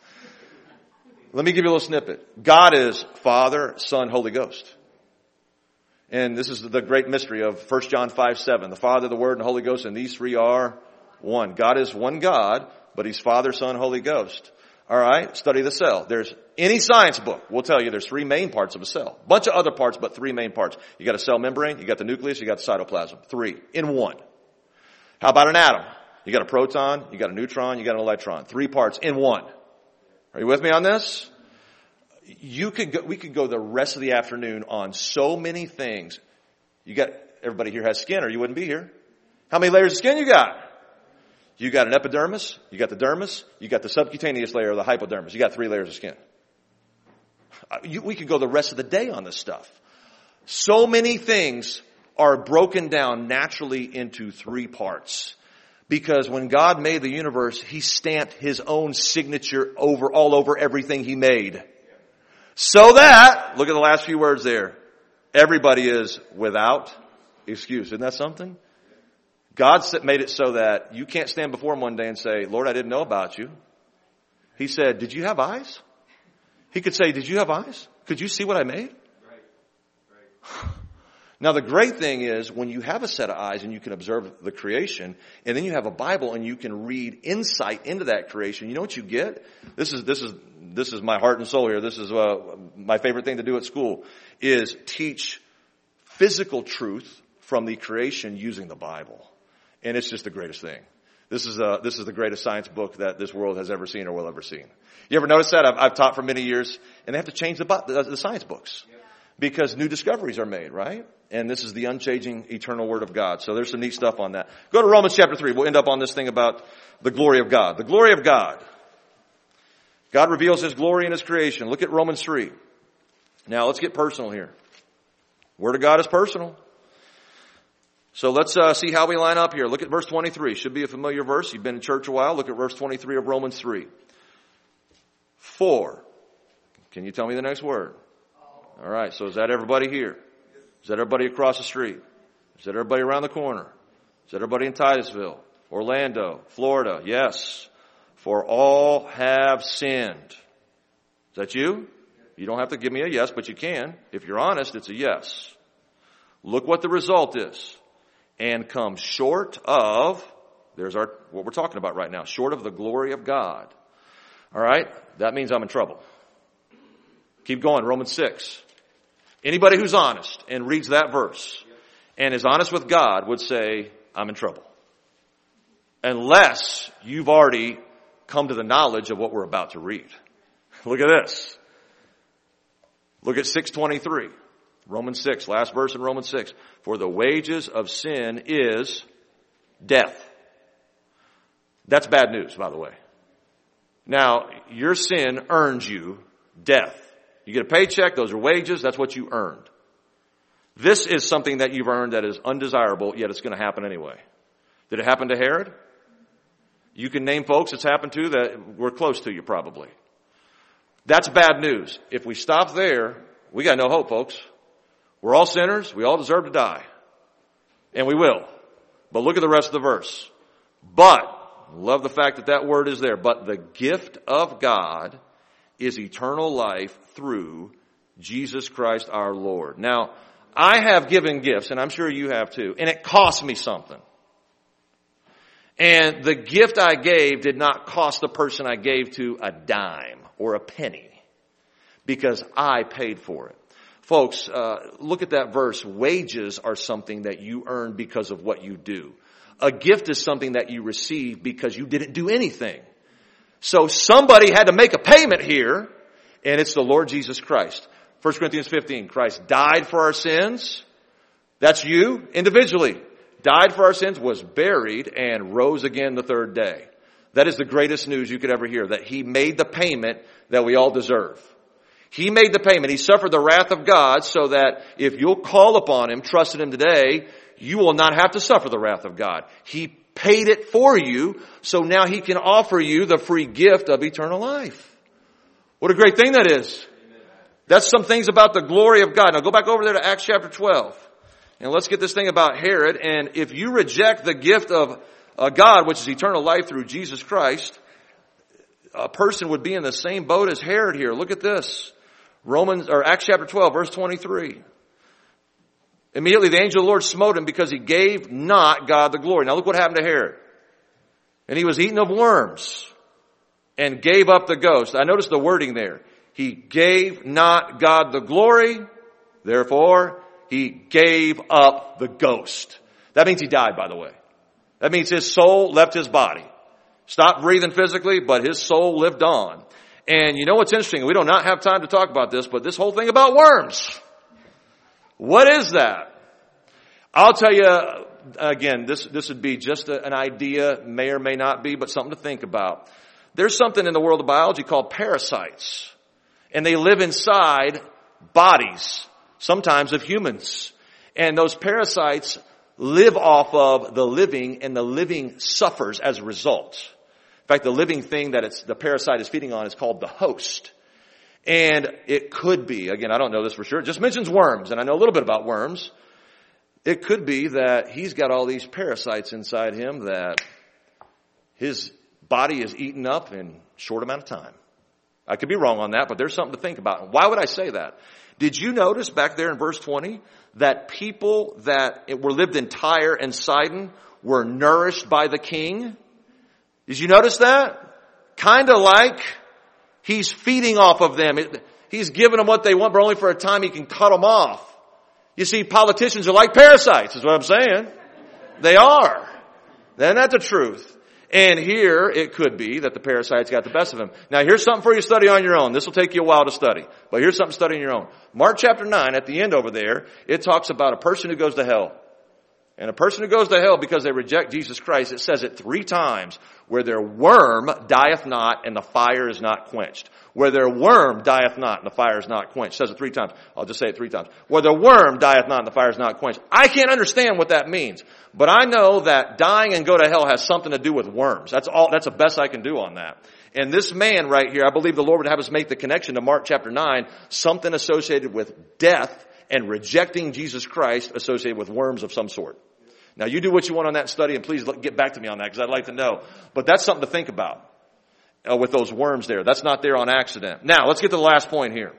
Let me give you a little snippet. God is Father, Son, Holy Ghost. And this is the great mystery of First John five seven. The Father, the Word, and the Holy Ghost, and these three are one. God is one God, but He's Father, Son, Holy Ghost. All right, study the cell. There's any science book will tell you there's three main parts of a cell. Bunch of other parts, but three main parts. You got a cell membrane, you got the nucleus, you got the cytoplasm. Three in one. How about an atom? You got a proton, you got a neutron, you got an electron. Three parts in one. Are you with me on this? You could go, we could go the rest of the afternoon on so many things. You got, everybody here has skin or you wouldn't be here. How many layers of skin you got? You got an epidermis, you got the dermis, you got the subcutaneous layer of the hypodermis. You got three layers of skin. You, we could go the rest of the day on this stuff. So many things are broken down naturally into three parts. Because when God made the universe, He stamped His own signature over all over everything He made. So that, look at the last few words there, everybody is without excuse. Isn't that something? God made it so that you can't stand before Him one day and say, Lord, I didn't know about you. He said, did you have eyes? He could say, did you have eyes? Could you see what I made? Right. Right. Now the great thing is when you have a set of eyes and you can observe the creation, and then you have a Bible and you can read insight into that creation, you know what you get? This is, this is, this is my heart and soul here. This is uh, my favorite thing to do at school is teach physical truth from the creation using the Bible. And it's just the greatest thing. This is uh, this is the greatest science book that this world has ever seen or will ever see. You ever notice that? I've, I've taught for many years, and they have to change the, the, the science books because new discoveries are made, right? And this is the unchanging, eternal Word of God. So there's some neat stuff on that. Go to Romans chapter three. We'll end up on this thing about the glory of God. The glory of God. God reveals His glory in His creation. Look at Romans three. Now let's get personal here. Word of God is personal. So let's uh, see how we line up here. Look at verse twenty-three. Should be a familiar verse. You've been in church a while. Look at verse twenty-three of Romans three. For. Can you tell me the next word? All right. So is that everybody here? Is that everybody across the street? Is that everybody around the corner? Is that everybody in Titusville? Orlando? Florida? Yes. For all have sinned. Is that you? You don't have to give me a yes, but you can. If you're honest, it's a yes. Look what the result is. And come short of, there's our, what we're talking about right now, short of the glory of God. All right? That means I'm in trouble. Keep going, Romans six. Anybody who's honest and reads that verse and is honest with God would say, I'm in trouble. Unless you've already come to the knowledge of what we're about to read. Look at this. Look at six twenty-three. Romans six, last verse in Romans six. For the wages of sin is death. That's bad news, by the way. Now, your sin earns you death. You get a paycheck, those are wages, that's what you earned. This is something that you've earned that is undesirable, yet it's going to happen anyway. Did it happen to Herod? You can name folks it's happened to that were close to you probably. That's bad news. If we stop there, we got no hope, folks. We're all sinners. We all deserve to die. And we will. But look at the rest of the verse. But, love the fact that that word is there, but the gift of God is eternal life through Jesus Christ our Lord. Now, I have given gifts, and I'm sure you have too, and it cost me something. And the gift I gave did not cost the person I gave to a dime or a penny because I paid for it. Folks, uh, look at that verse. Wages are something that you earn because of what you do. A gift is something that you receive because you didn't do anything. So somebody had to make a payment here, And it's the Lord Jesus Christ. First Corinthians fifteen, Christ died for our sins. That's you individually. Died for our sins, was buried, and rose again the third day. That is the greatest news you could ever hear, that He made the payment that we all deserve. He made the payment. He suffered the wrath of God so that if you'll call upon Him, trust in Him today, you will not have to suffer the wrath of God. He paid it for you, so now He can offer you the free gift of eternal life. What a great thing that is. That's some things about the glory of God. Now go back over there to Acts chapter twelve. And let's get this thing about Herod. And if you reject the gift of uh, God, which is eternal life through Jesus Christ, a person would be in the same boat as Herod here. Look at this. Romans, or Acts chapter twelve, verse twenty-three. Immediately the angel of the Lord smote him because he gave not God the glory. Now look what happened to Herod. And he was eaten of worms and gave up the ghost. I noticed the wording there. He gave not God the glory, therefore He gave up the ghost. That means he died, by the way. That means his soul left his body. Stopped breathing physically, but his soul lived on. And you know what's interesting? We do not have time to talk about this, but this whole thing about worms. What is that? I'll tell you, again, this, this would be just a, an idea, may or may not be, but something to think about. There's something in the world of biology called parasites. And they live inside bodies, sometimes of humans. And those parasites live off of the living, and the living suffers as a result. In fact, the living thing that it's, the parasite is feeding on is called the host. And it could be, again, I don't know this for sure, it just mentions worms, and I know a little bit about worms. It could be that he's got all these parasites inside him that his body is eaten up in a short amount of time. I could be wrong on that, but there's something to think about. Why would I say that? Did you notice back there in verse twenty that people that were lived in Tyre and Sidon were nourished by the king? Did you notice that? Kind of like he's feeding off of them. It, he's giving them what they want, but only for a time he can cut them off. You see, politicians are like parasites, is what I'm saying. They are. Isn't that the truth? And here it could be that the parasites got the best of him. Now here's something for you to study on your own. This will take you a while to study. But here's something to study on your own. Mark chapter nine, at the end over there, it talks about a person who goes to hell. And a person who goes to hell because they reject Jesus Christ, it says it three times, where their worm dieth not and the fire is not quenched. Where their worm dieth not and the fire is not quenched. It says it three times. I'll just say it three times. Where the worm dieth not and the fire is not quenched. I can't understand what that means. But I know that dying and go to hell has something to do with worms. That's all, that's the best I can do on that. And this man right here, I believe the Lord would have us make the connection to Mark chapter nine, something associated with death and rejecting Jesus Christ associated with worms of some sort. Now you do what you want on that study, and please get back to me on that because I'd like to know. But that's something to think about uh, with those worms there. That's not there on accident. Now let's get to the last point here.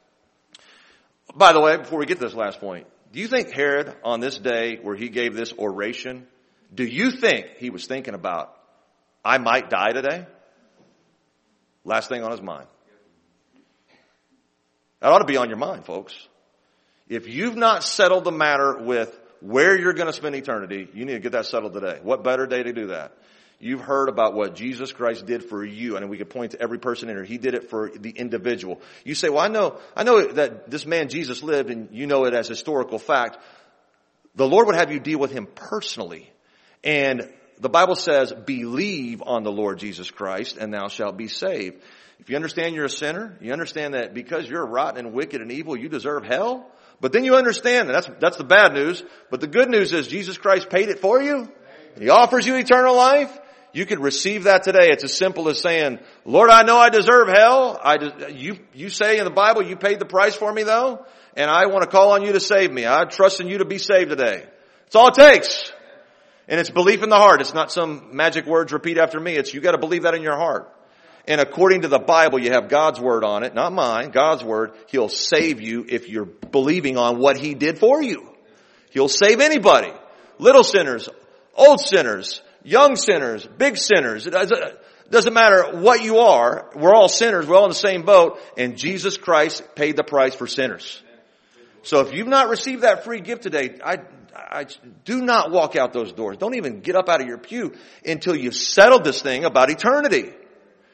By the way, before we get to this last point, do you think Herod on this day where he gave this oration, do you think he was thinking about, I might die today? Last thing on his mind. That ought to be on your mind, folks. If you've not settled the matter with where you're going to spend eternity, you need to get that settled today. What better day to do that? You've heard about what Jesus Christ did for you, and we could point to every person in here. He did it for the individual. You say, well, I know, I know that this man Jesus lived, and you know it as historical fact. The Lord would have you deal with him personally. And the Bible says, believe on the Lord Jesus Christ, and thou shalt be saved. If you understand you're a sinner, you understand that because you're rotten and wicked and evil, you deserve hell. But then you understand that that's, that's the bad news. But the good news is Jesus Christ paid it for you. He offers you eternal life. You could receive that today. It's as simple as saying, Lord, I know I deserve hell. I de- you, you say in the Bible, you paid the price for me though. And I want to call on you to save me. I trust in you to be saved today. That's all it takes. And it's belief in the heart. It's not some magic words repeat after me. It's you got to believe that in your heart. And according to the Bible, you have God's word on it, not mine, God's word. He'll save you if you're believing on what he did for you. He'll save anybody. Little sinners, old sinners, young sinners, big sinners. It doesn't matter what you are. We're all sinners. We're all in the same boat. And Jesus Christ paid the price for sinners. So if you've not received that free gift today, I, I do not walk out those doors. Don't even get up out of your pew until you've settled this thing about eternity.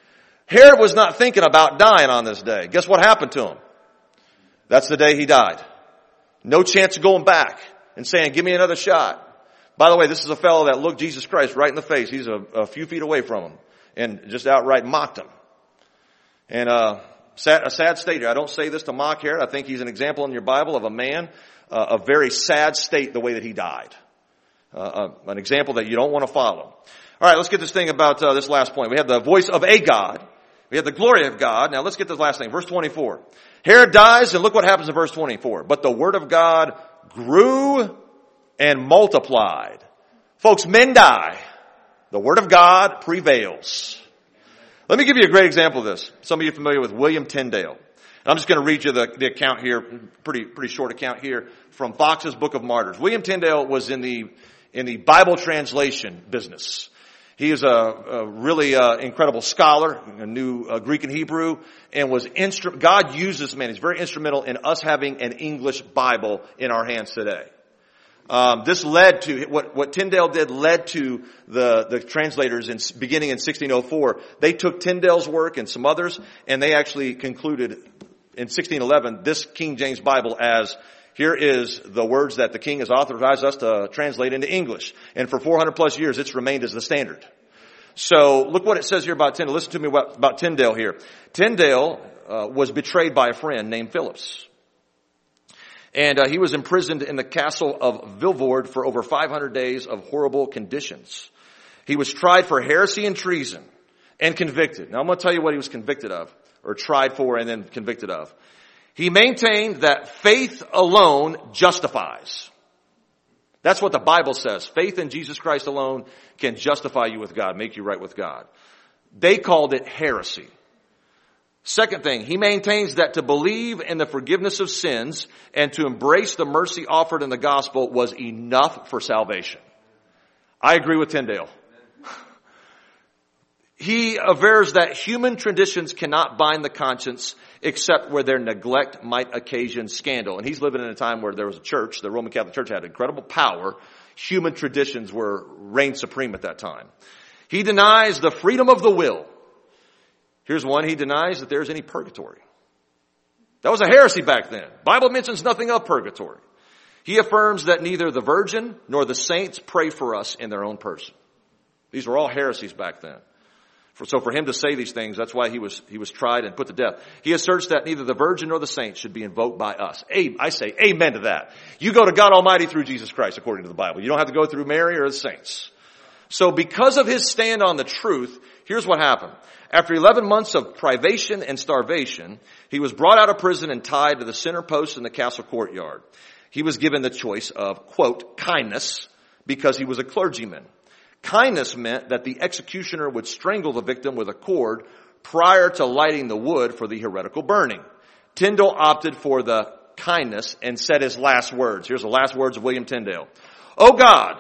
Herod was not thinking about dying on this day. Guess what happened to him? That's the day he died. No chance of going back and saying, give me another shot. By the way, this is a fellow that looked Jesus Christ right in the face. He's a, a few feet away from him and just outright mocked him. And uh, sad, a sad state here. I don't say this to mock Herod. I think he's an example in your Bible of a man, uh, a very sad state the way that he died. Uh, uh, an example that you don't want to follow. All right, let's get this thing about uh, this last point. We have the voice of a God. We have the glory of God. Now let's get this last thing. Verse twenty-four. Herod dies, and look what happens in verse twenty-four. But the word of God grew and multiplied. Folks, men die. The word of God prevails. Let me give you a great example of this. Some of you are familiar with William Tyndale. And I'm just going to read you the, the account here, pretty pretty short account here, from Fox's Book of Martyrs. William Tyndale was in the in the Bible translation business. He is a, a really uh, incredible scholar, knew uh, Greek and Hebrew, and was instru- God used this man. He's very instrumental in us having an English Bible in our hands today. Um, this led to what what Tyndale did led to the the translators in beginning in sixteen oh four. They took Tyndale's work and some others, and they actually concluded in sixteen eleven this King James Bible as, here is the words that the king has authorized us to translate into English. And for four hundred plus years, it's remained as the standard. So look what it says here about Tyndale. Listen to me about, about Tyndale here. Tyndale uh, was betrayed by a friend named Phillips. And uh, he was imprisoned in the castle of Vilvoorde for over five hundred days of horrible conditions. He was tried for heresy and treason and convicted. Now I'm going to tell you what he was convicted of, or tried for and then convicted of. He maintained that faith alone justifies. That's what the Bible says. Faith in Jesus Christ alone can justify you with God, make you right with God. They called it heresy. Second thing, he maintains that to believe in the forgiveness of sins and to embrace the mercy offered in the gospel was enough for salvation. I agree with Tyndale. He avers that human traditions cannot bind the conscience except where their neglect might occasion scandal. And he's living in a time where there was a church, the Roman Catholic Church had incredible power. Human traditions were reigned supreme at that time. He denies the freedom of the will. Here's one, he denies that there's any purgatory. That was a heresy back then. Bible mentions nothing of purgatory. He affirms that neither the Virgin nor the saints pray for us in their own person. These were all heresies back then. For, so for him to say these things, that's why he was he was tried and put to death. He asserts that neither the Virgin nor the saints should be invoked by us. I say amen to that. You go to God Almighty through Jesus Christ, according to the Bible. You don't have to go through Mary or the saints. So because of his stand on the truth, here's what happened. After eleven months of privation and starvation, he was brought out of prison and tied to the center post in the castle courtyard. He was given the choice of, quote, kindness, because he was a clergyman. Kindness meant that the executioner would strangle the victim with a cord prior to lighting the wood for the heretical burning. Tyndale opted for the kindness and said his last words. Here's the last words of William Tyndale. "Oh God,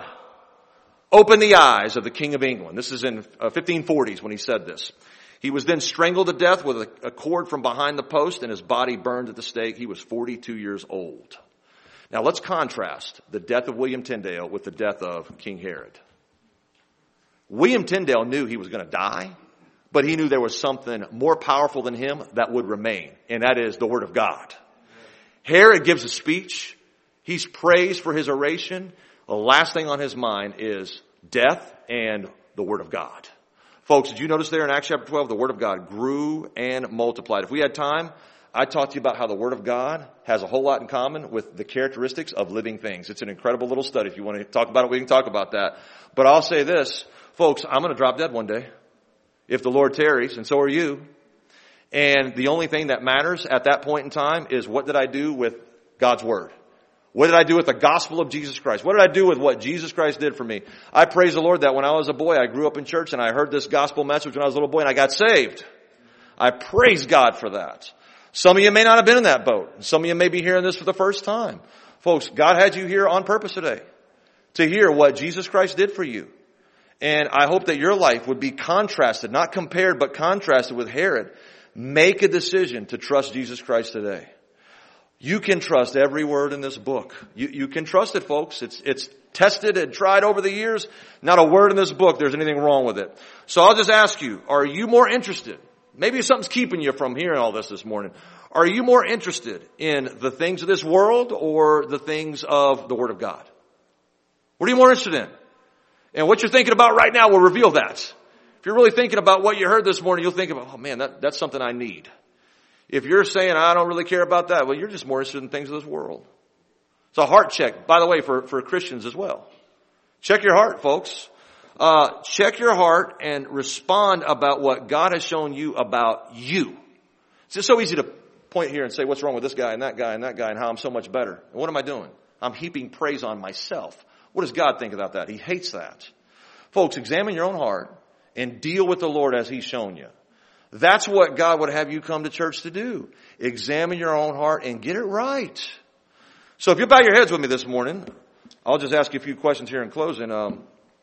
open the eyes of the King of England." This is in uh, fifteen forties when he said this. He was then strangled to death with a, a cord from behind the post and his body burned at the stake. He was forty-two years old. Now let's contrast the death of William Tyndale with the death of King Herod. William Tyndale knew he was going to die, but he knew there was something more powerful than him that would remain, and that is the Word of God. Herod gives a speech. He's praised for his oration. The last thing on his mind is death and the Word of God. Folks, did you notice there in Acts chapter twelve, the Word of God grew and multiplied? If we had time, I'd talk to you about how the Word of God has a whole lot in common with the characteristics of living things. It's an incredible little study. If you want to talk about it, we can talk about that. But I'll say this. Folks, I'm going to drop dead one day if the Lord tarries, and so are you. And the only thing that matters at that point in time is, what did I do with God's Word? What did I do with the gospel of Jesus Christ? What did I do with what Jesus Christ did for me? I praise the Lord that when I was a boy, I grew up in church and I heard this gospel message when I was a little boy and I got saved. I praise God for that. Some of you may not have been in that boat. Some of you may be hearing this for the first time. Folks, God had you here on purpose today to hear what Jesus Christ did for you. And I hope that your life would be contrasted, not compared, but contrasted with Herod. Make a decision to trust Jesus Christ today. You can trust every word in this book. You, you can trust it, folks. It's, it's tested and tried over the years. Not a word in this book there's anything wrong with it. So I'll just ask you, are you more interested maybe something's keeping you from hearing all this this morning. Are you more interested in the things of this world or the things of the Word of God? What are you more interested in? And what you're thinking about right now will reveal that. If you're really thinking about what you heard this morning, you'll think about, oh man, that, that's something I need. If you're saying, I don't really care about that, well, you're just more interested in things of this world. It's a heart check, by the way, for, for Christians as well. Check your heart, folks. Uh, check your heart and respond about what God has shown you about you. It's just so easy to point here and say, what's wrong with this guy and that guy and that guy and how I'm so much better. And what am I doing? I'm heaping praise on myself. What does God think about that? He hates that. Folks, examine your own heart and deal with the Lord as He's shown you. That's what God would have you come to church to do. Examine your own heart and get it right. So if you bow your heads with me this morning, I'll just ask you a few questions here in closing. Um,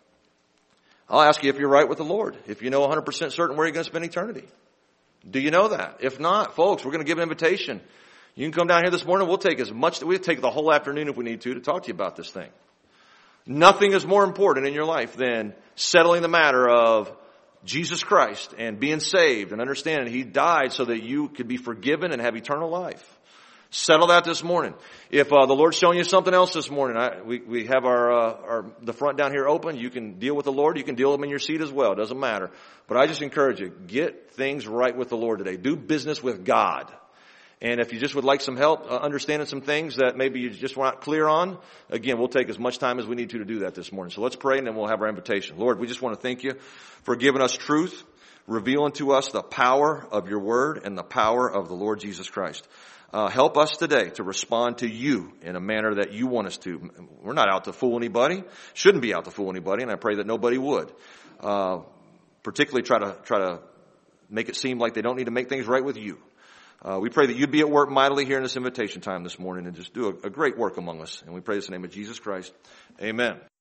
I'll ask you if you're right with the Lord. If you know one hundred percent certain where you're going to spend eternity. Do you know that? If not, folks, we're going to give an invitation. You can come down here this morning. We'll take as much, we'll take the whole afternoon if we need to, to talk to you about this thing. Nothing is more important in your life than settling the matter of Jesus Christ and being saved and understanding He died so that you could be forgiven and have eternal life. Settle that this morning. If uh, the Lord's showing you something else this morning, I, we, we have our, uh, our the front down here open. You can deal with the Lord. You can deal with Him in your seat as well. It doesn't matter. But I just encourage you, get things right with the Lord today. Do business with God. And if you just would like some help uh, understanding some things that maybe you just weren't clear on, again, we'll take as much time as we need to to do that this morning. So let's pray and then we'll have our invitation. Lord, we just want to thank You for giving us truth, revealing to us the power of Your word and the power of the Lord Jesus Christ. Uh, help us today to respond to You in a manner that You want us to. We're not out to fool anybody. Shouldn't be out to fool anybody, and I pray that nobody would. Uh, particularly try to try to make it seem like they don't need to make things right with You. Uh, we pray that You'd be at work mightily here in this invitation time this morning and just do a, a great work among us. And we pray this in the name of Jesus Christ. Amen.